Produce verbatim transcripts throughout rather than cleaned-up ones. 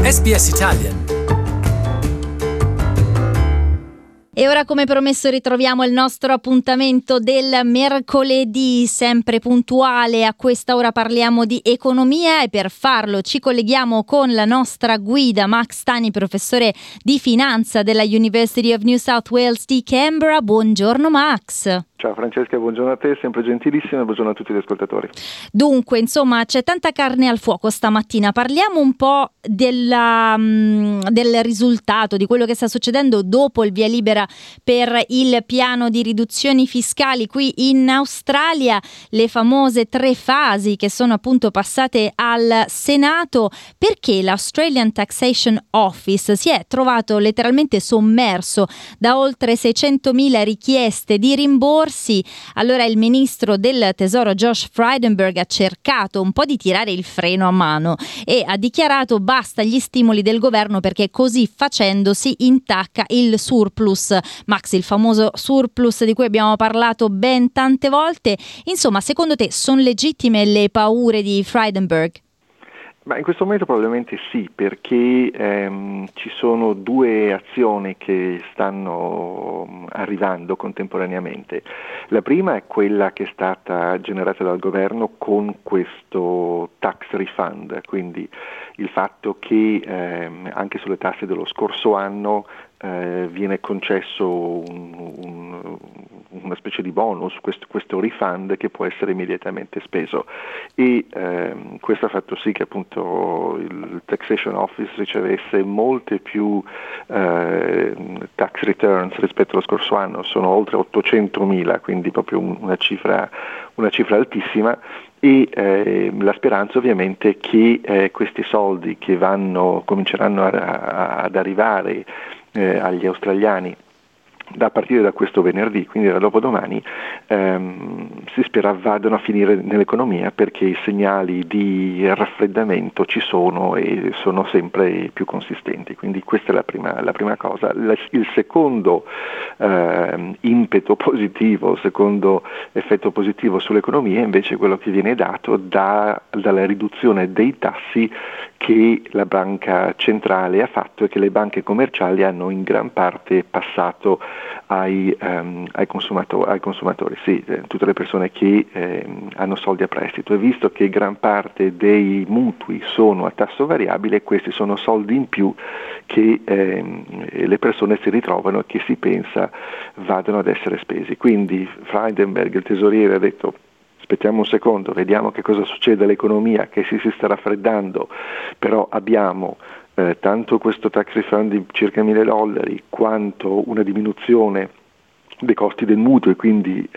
S B S Italian. E ora, come promesso, ritroviamo il nostro appuntamento del mercoledì, sempre puntuale. A questa ora parliamo di economia e per farlo ci colleghiamo con la nostra guida Max Tani, professore di finanza della University of New South Wales di Canberra. Buongiorno Max. Ciao Francesca, buongiorno a te, sempre gentilissima, e buongiorno a tutti gli ascoltatori. Dunque, insomma, c'è tanta carne al fuoco stamattina. Parliamo un po' della, um, del risultato, di quello che sta succedendo dopo il via libera per il piano di riduzioni fiscali qui in Australia, le famose tre fasi che sono appunto passate al Senato, perché l'Australian Taxation Office si è trovato letteralmente sommerso da oltre seicentomila richieste di rimborsi. Allora il ministro del tesoro Josh Frydenberg ha cercato un po' di tirare il freno a mano e ha dichiarato basta gli stimoli del governo, perché così facendo si intacca il surplus. Max, il famoso surplus di cui abbiamo parlato ben tante volte. Insomma, secondo te sono legittime le paure di Frydenberg? Ma in questo momento probabilmente sì, perché ehm, ci sono due azioni che stanno arrivando contemporaneamente. La prima è quella che è stata generata dal governo con questo tax refund, quindi il fatto che ehm, anche sulle tasse dello scorso anno eh, viene concesso un, un, una specie di bonus, questo, questo refund che può essere immediatamente speso, e ehm, questo ha fatto sì che appunto il Taxation Office ricevesse molte più eh, tax returns rispetto allo scorso anno. Sono oltre ottocentomila, quindi proprio un, una cifra una cifra altissima, e eh, la speranza ovviamente è che eh, questi soldi che vanno cominceranno a, a, ad arrivare eh, agli australiani da partire da questo venerdì, quindi da dopodomani, ehm, si spera vadano a finire nell'economia, perché i segnali di raffreddamento ci sono e sono sempre più consistenti. Quindi questa è la prima, la prima cosa. La, il secondo ehm, impeto positivo, il secondo effetto positivo sull'economia è invece quello che viene dato da, dalla riduzione dei tassi che la banca centrale ha fatto e che le banche commerciali hanno in gran parte passato ai, um, ai, consumatori, ai consumatori, sì, eh, tutte le persone che eh, hanno soldi a prestito. E visto che gran parte dei mutui sono a tasso variabile, questi sono soldi in più che eh, le persone si ritrovano e che si pensa vadano ad essere spesi. Quindi Frydenberg, il tesoriere, ha detto: aspettiamo un secondo, vediamo che cosa succede all'economia, che si, si sta raffreddando, però abbiamo eh, tanto questo tax refund di circa mille dollari, quanto una diminuzione dei costi del mutuo, e quindi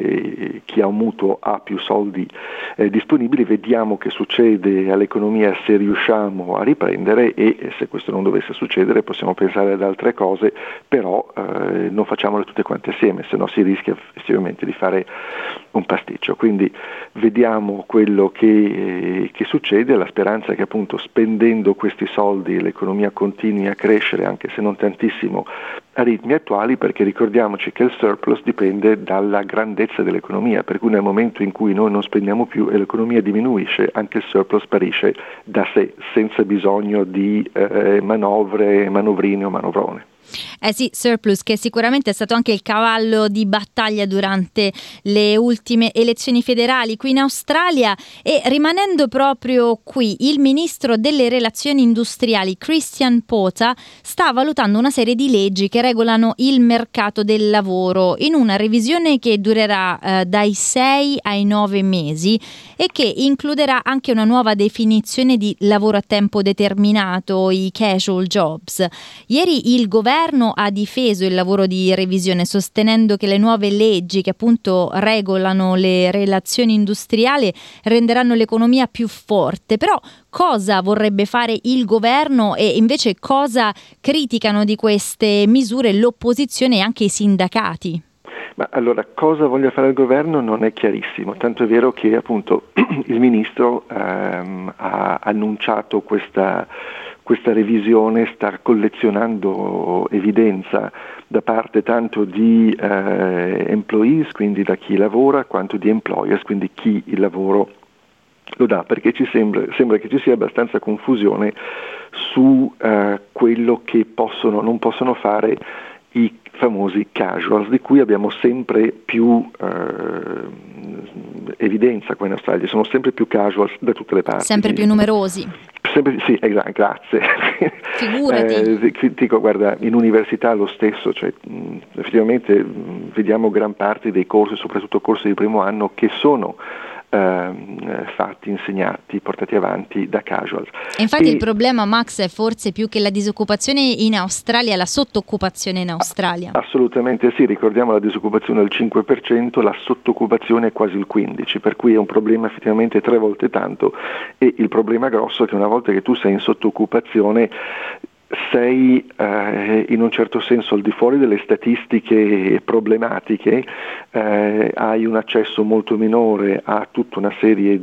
eh, chi ha un mutuo ha più soldi eh, disponibili. Vediamo che succede all'economia, se riusciamo a riprendere, e se questo non dovesse succedere possiamo pensare ad altre cose, però eh, non facciamole tutte quante assieme, se no si rischia effettivamente di fare un pasticcio. Quindi vediamo quello che, eh, che succede. La speranza è che appunto spendendo questi soldi l'economia continui a crescere, anche se non tantissimo a ritmi attuali, perché ricordiamoci che il surplus dipende dalla grandezza dell'economia, per cui nel momento in cui noi non spendiamo più e l'economia diminuisce, anche il surplus sparisce da sé, senza bisogno di eh, manovre, manovrine o manovrone. Eh sì, surplus che sicuramente è stato anche il cavallo di battaglia durante le ultime elezioni federali qui in Australia. E rimanendo proprio qui, il ministro delle relazioni industriali Christian Porter sta valutando una serie di leggi che regolano il mercato del lavoro, in una revisione che durerà eh, dai sei ai nove mesi e che includerà anche una nuova definizione di lavoro a tempo determinato, i casual jobs. Ieri il governo ha difeso il lavoro di revisione, sostenendo che le nuove leggi che appunto regolano le relazioni industriali renderanno l'economia più forte. Però cosa vorrebbe fare il governo, e invece cosa criticano di queste misure l'opposizione e anche i sindacati? Ma allora, cosa voglia fare il governo non è chiarissimo, tanto è vero che appunto il ministro ehm, ha annunciato questa questa revisione, sta collezionando evidenza da parte tanto di eh, employees, quindi da chi lavora, quanto di employers, quindi chi il lavoro lo dà, perché ci sembra, sembra che ci sia abbastanza confusione su eh, quello che possono non possono fare i famosi casuals, di cui abbiamo sempre più eh, evidenza qua in Australia. Sono sempre più casuals da tutte le parti. Sempre più numerosi. Sempre, sì, esatto, grazie. Figurati. Eh, dico, guarda, in università lo stesso, cioè, mh, effettivamente mh, vediamo gran parte dei corsi, soprattutto corsi di primo anno, che sono Uh, fatti, insegnati, portati avanti da casuals. E infatti e il problema, Max, è forse più che la disoccupazione in Australia, la sottoccupazione in Australia. Assolutamente sì, ricordiamo la disoccupazione al cinque per cento, la sottoccupazione è quasi il quindici per cento, per cui è un problema effettivamente tre volte tanto, e il problema grosso è che una volta che tu sei in sottoccupazione sei eh, in un certo senso al di fuori delle statistiche problematiche, eh, hai un accesso molto minore a tutta una serie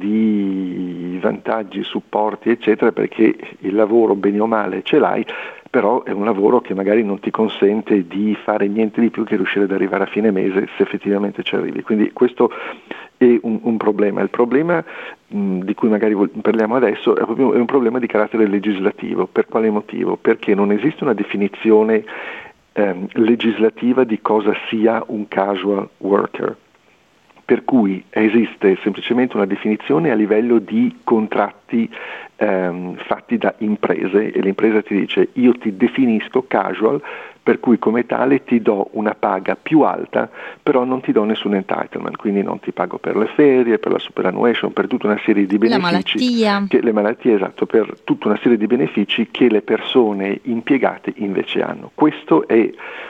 di vantaggi, supporti eccetera, perché il lavoro bene o male ce l'hai, però è un lavoro che magari non ti consente di fare niente di più che riuscire ad arrivare a fine mese, se effettivamente ci arrivi. Quindi questo è un, un problema. Il problema mh, di cui magari parliamo adesso è proprio è un problema di carattere legislativo. Per quale motivo? Perché non esiste una definizione ehm, legislativa di cosa sia un casual worker, per cui esiste semplicemente una definizione a livello di contratti ehm, fatti da imprese, e l'impresa ti dice: io ti definisco casual, per cui come tale ti do una paga più alta, però non ti do nessun entitlement, quindi non ti pago per le ferie, per la superannuation, per tutta una serie di benefici. La malattia. Che, le malattie, esatto, per tutta una serie di benefici che le persone impiegate invece hanno. Questo è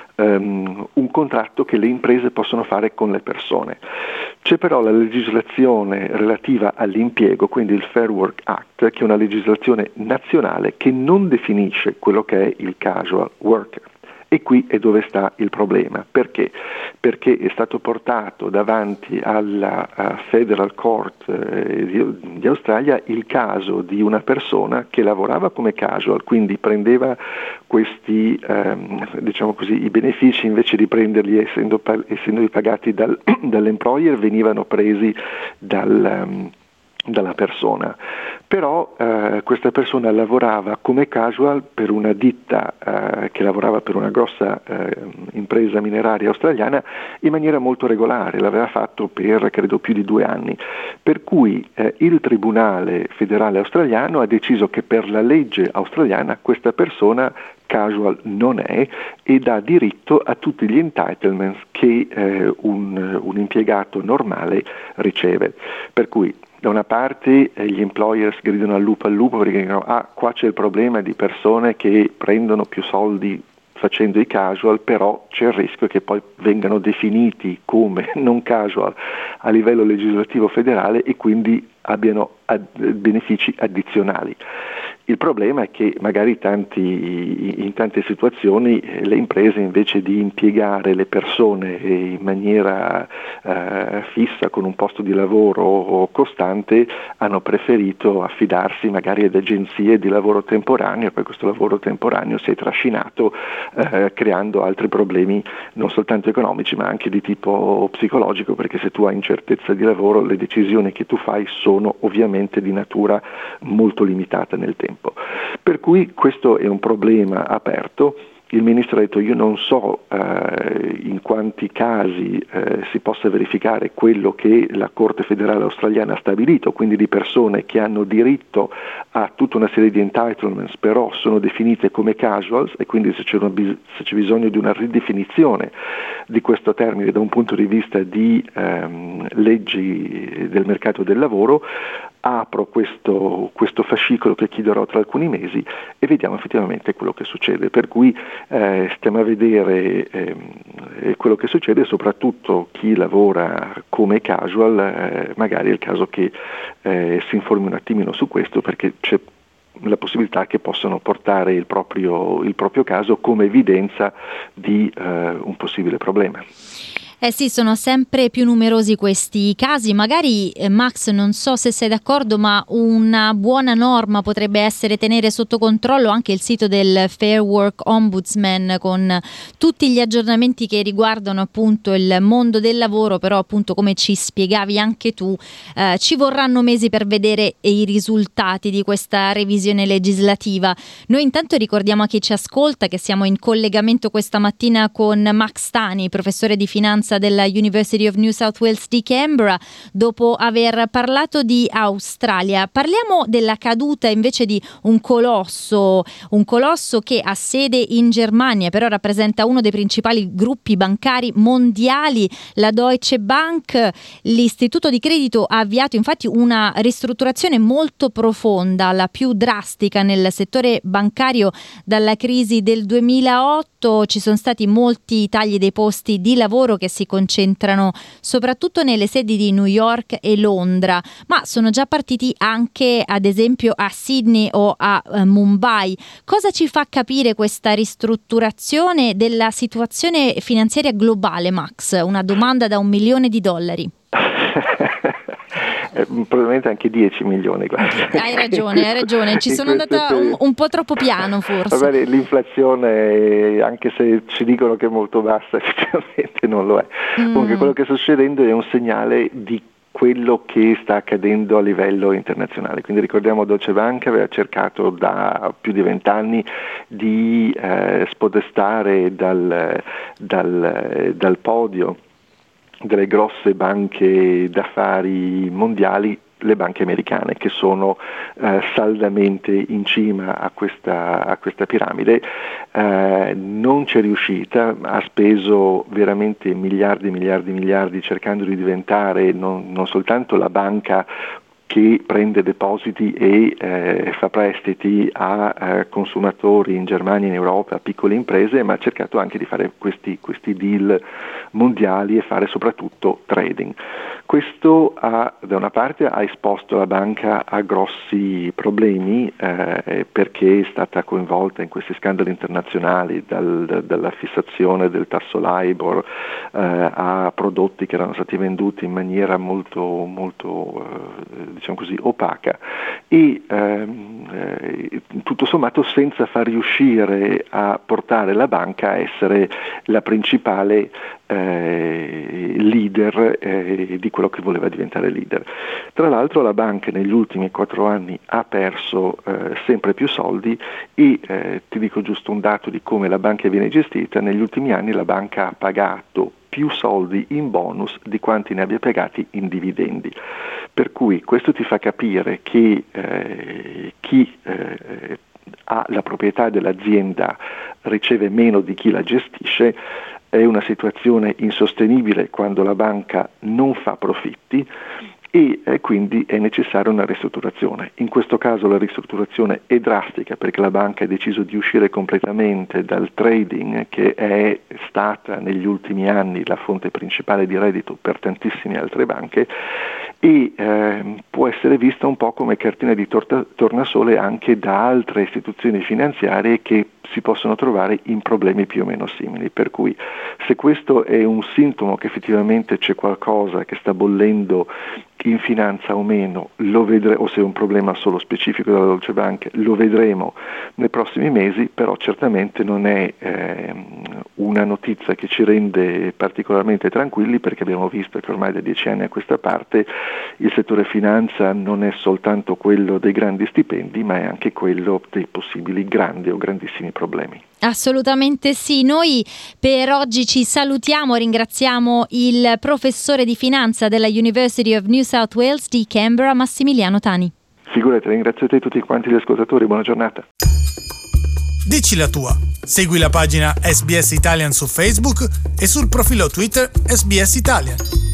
um, un contratto che le imprese possono fare con le persone. C'è però la legislazione relativa all'impiego, quindi il Fair Work Act, che è una legislazione nazionale che non definisce quello che è il casual worker. E qui è dove sta il problema. Perché? Perché è stato portato davanti alla Federal Court eh, di, di Australia il caso di una persona che lavorava come casual, quindi prendeva questi, ehm, diciamo così, i benefici, invece di prenderli essendo, essendo pagati dal, dall'employer, venivano presi dal... Um, dalla persona. Però eh, questa persona lavorava come casual per una ditta eh, che lavorava per una grossa eh, impresa mineraria australiana in maniera molto regolare, l'aveva fatto per credo più di due anni, per cui eh, il Tribunale federale australiano ha deciso che per la legge australiana questa persona casual non è, e dà diritto a tutti gli entitlements che eh, un, un impiegato normale riceve. Per cui da una parte eh, gli employers gridano al lupo al lupo perché dicono: ah, qua c'è il problema di persone che prendono più soldi facendo i casual, però c'è il rischio che poi vengano definiti come non casual a livello legislativo federale e quindi abbiano ad- benefici addizionali. Il problema è che magari tanti, in tante situazioni le imprese, invece di impiegare le persone in maniera eh, fissa con un posto di lavoro costante, hanno preferito affidarsi magari ad agenzie di lavoro temporaneo, e poi questo lavoro temporaneo si è trascinato eh, creando altri problemi non soltanto economici ma anche di tipo psicologico, perché se tu hai incertezza di lavoro le decisioni che tu fai sono ovviamente di natura molto limitata nel tempo. Per cui questo è un problema aperto. Il ministro ha detto: io non so eh, in quanti casi eh, si possa verificare quello che la Corte federale australiana ha stabilito, quindi di persone che hanno diritto a tutta una serie di entitlements, però sono definite come casuals, e quindi se c'è, una, se c'è bisogno di una ridefinizione di questo termine da un punto di vista di ehm, leggi del mercato del lavoro, apro questo, questo fascicolo che chiuderò tra alcuni mesi e vediamo effettivamente quello che succede. Per cui eh, stiamo a vedere eh, quello che succede, soprattutto chi lavora come casual, eh, magari è il caso che eh, si informi un attimino su questo, perché c'è la possibilità che possano portare il proprio, il proprio caso come evidenza di eh, un possibile problema. Eh sì, sono sempre più numerosi questi casi. Magari, eh, Max, non so se sei d'accordo, ma una buona norma potrebbe essere tenere sotto controllo anche il sito del Fair Work Ombudsman, con tutti gli aggiornamenti che riguardano appunto il mondo del lavoro, però appunto, come ci spiegavi anche tu, eh, ci vorranno mesi per vedere i risultati di questa revisione legislativa. Noi intanto ricordiamo a chi ci ascolta che siamo in collegamento questa mattina con Max Tani, professore di finanza della University of New South Wales di Canberra. Dopo aver parlato di Australia, parliamo della caduta invece di un colosso, un colosso che ha sede in Germania, però rappresenta uno dei principali gruppi bancari mondiali, la Deutsche Bank. L'istituto di credito ha avviato infatti una ristrutturazione molto profonda, la più drastica nel settore bancario dalla crisi del duemilaotto. Ci sono stati molti tagli dei posti di lavoro che si concentrano soprattutto nelle sedi di New York e Londra, ma sono già partiti anche ad esempio a Sydney o a uh, Mumbai. Cosa ci fa capire questa ristrutturazione della situazione finanziaria globale, Max? Una domanda da un milione di dollari. Eh, probabilmente anche dieci milioni. Guarda. Hai ragione, hai ragione, ci sono andata un, un po' troppo piano forse. Vabbè, l'inflazione, anche se ci dicono che è molto bassa, effettivamente non lo è. Mm. Comunque quello che sta succedendo è un segnale di quello che sta accadendo a livello internazionale. Quindi ricordiamo Deutsche Bank aveva cercato da più di vent'anni di eh, spodestare dal, dal, dal podio delle grosse banche d'affari mondiali le banche americane, che sono eh, saldamente in cima a questa, a questa piramide. Eh, non c'è riuscita, ha speso veramente miliardi, miliardi, miliardi cercando di diventare non, non soltanto la banca che prende depositi e eh, fa prestiti a eh, consumatori in Germania e in Europa, a piccole imprese, ma ha cercato anche di fare questi, questi deal mondiali e fare soprattutto trading. Questo ha, da una parte ha esposto la banca a grossi problemi eh, perché è stata coinvolta in questi scandali internazionali, dal, da, dalla fissazione del tasso LIBOR eh, a prodotti che erano stati venduti in maniera molto, molto eh, diciamo così, opaca e ehm, eh, tutto sommato senza far riuscire a portare la banca a essere la principale eh, leader eh, di quello che voleva diventare leader. Tra l'altro la banca negli ultimi quattro anni ha perso eh, sempre più soldi e eh, ti dico giusto un dato di come la banca viene gestita: negli ultimi anni la banca ha pagato più soldi in bonus di quanti ne abbia pagati in dividendi. Per cui questo ti fa capire che eh, chi eh, ha la proprietà dell'azienda riceve meno di chi la gestisce. È una situazione insostenibile quando la banca non fa profitti e eh, quindi è necessaria una ristrutturazione. In questo caso la ristrutturazione è drastica perché la banca ha deciso di uscire completamente dal trading, che è stata negli ultimi anni la fonte principale di reddito per tantissime altre banche, e eh, può essere vista un po' come cartina di torta, tornasole anche da altre istituzioni finanziarie che si possono trovare in problemi più o meno simili. Per cui se questo è un sintomo che effettivamente c'è qualcosa che sta bollendo in finanza o meno, lo vedremo, o se è un problema solo specifico della Deutsche Bank, lo vedremo nei prossimi mesi, però certamente non è eh, una notizia che ci rende particolarmente tranquilli, perché abbiamo visto che ormai da dieci anni a questa parte il settore finanza non è soltanto quello dei grandi stipendi, ma è anche quello dei possibili grandi o grandissimi problemi. Assolutamente sì. Noi per oggi ci salutiamo, ringraziamo il professore di finanza della University of New South Wales di Canberra, Massimiliano Tani. Figurati, ringrazio te e tutti quanti gli ascoltatori, buona giornata. Dici la tua, segui la pagina S B S Italian su Facebook e sul profilo Twitter S B S Italian.